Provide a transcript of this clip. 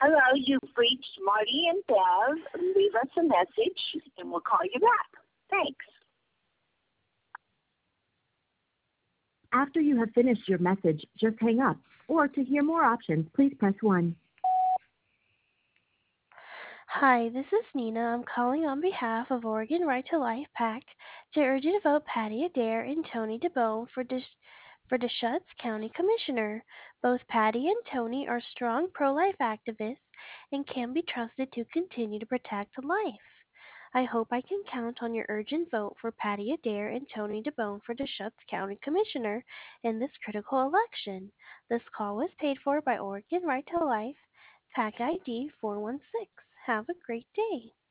Hello, you've reached Marty and Bev. Leave us a message and we'll call you back. Thanks. After you have finished your message, just hang up. Or to hear more options, please press 1. Hi, this is Nina. I'm calling on behalf of Oregon Right to Life PAC to urge you to vote Patty Adair and Tony DeBone for Deschutes County Commissioner. Both Patty and Tony are strong pro-life activists and can be trusted to continue to protect life. I hope I can count on your urgent vote for Patty Adair and Tony DeBone for Deschutes County Commissioner in this critical election. This call was paid for by Oregon Right to Life, PAC ID 416. Have a great day.